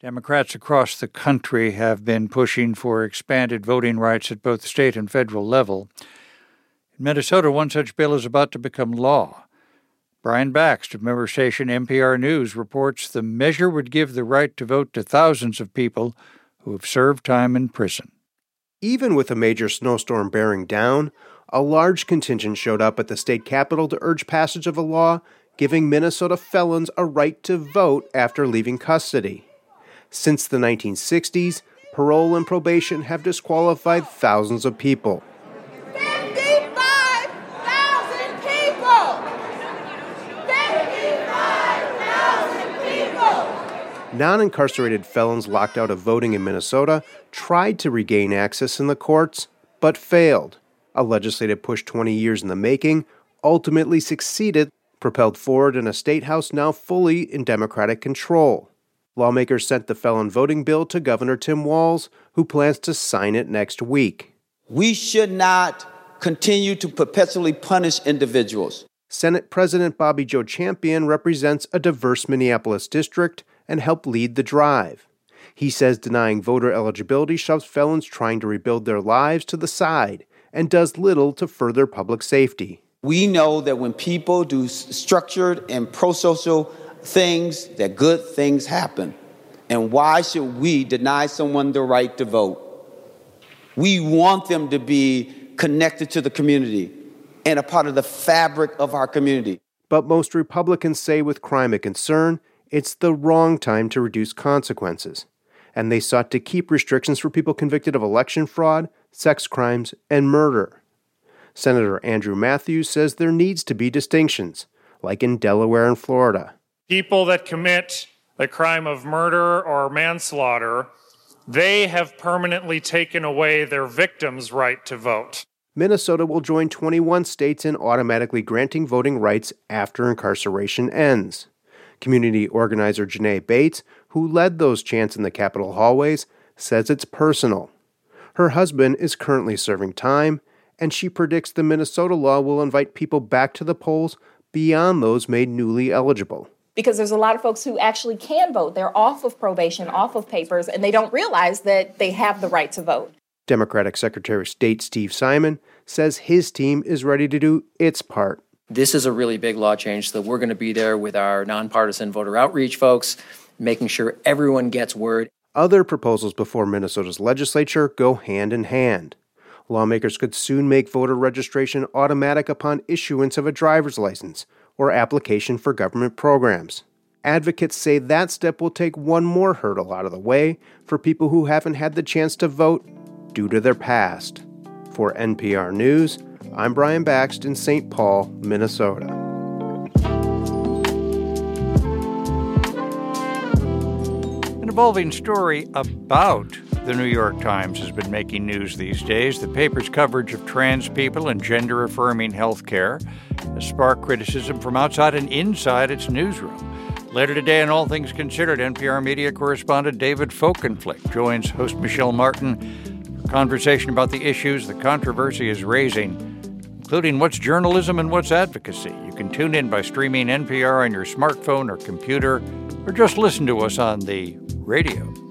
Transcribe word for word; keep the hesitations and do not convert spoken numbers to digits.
Democrats across the country have been pushing for expanded voting rights at both state and federal level. In Minnesota, one such bill is about to become law. Brian Bakst of member station N P R News reports the measure would give the right to vote to thousands of people who have served time in prison. Even with a major snowstorm bearing down, a large contingent showed up at the state capitol to urge passage of a law giving Minnesota felons a right to vote after leaving custody. Since the nineteen sixties, parole and probation have disqualified thousands of people. fifty-five thousand people! fifty-five thousand people! Non-incarcerated felons locked out of voting in Minnesota tried to regain access in the courts, but failed. A legislative push twenty years in the making ultimately succeeded, propelled forward in a state house now fully in Democratic control. Lawmakers sent the felon voting bill to Governor Tim Walz, who plans to sign it next week. We should not continue to perpetually punish individuals. Senate President Bobby Joe Champion represents a diverse Minneapolis district and helped lead the drive. He says denying voter eligibility shoves felons trying to rebuild their lives to the side and does little to further public safety. We know that when people do structured and pro-social things, that good things happen. And why should we deny someone the right to vote? We want them to be connected to the community and a part of the fabric of our community. But most Republicans say with crime a concern, it's the wrong time to reduce consequences. And they sought to keep restrictions for people convicted of election fraud, sex crimes, and murder. Senator Andrew Matthews says there needs to be distinctions, like in Delaware and Florida. People that commit the crime of murder or manslaughter, they have permanently taken away their victims' right to vote. Minnesota will join twenty-one states in automatically granting voting rights after incarceration ends. Community organizer Janae Bates, who led those chants in the Capitol hallways, says it's personal. Her husband is currently serving time, and she predicts the Minnesota law will invite people back to the polls beyond those made newly eligible. Because there's a lot of folks who actually can vote. They're off of probation, off of papers, and they don't realize that they have the right to vote. Democratic Secretary of State Steve Simon says his team is ready to do its part. This is a really big law change, so we're going to be there with our nonpartisan voter outreach folks, making sure everyone gets word. Other proposals before Minnesota's legislature go hand in hand. Lawmakers could soon make voter registration automatic upon issuance of a driver's license or application for government programs. Advocates say that step will take one more hurdle out of the way for people who haven't had the chance to vote due to their past. For N P R News, I'm Brian Bakst in Saint Paul, Minnesota. An evolving story about the New York Times has been making news these days. The paper's coverage of trans people and gender-affirming health care has sparked criticism from outside and inside its newsroom. Later today on All Things Considered, N P R media correspondent David Folkenflik joins host Michelle Martin for a conversation about the issues the controversy is raising, including what's journalism and what's advocacy. You can tune in by streaming N P R on your smartphone or computer, or just listen to us on the radio.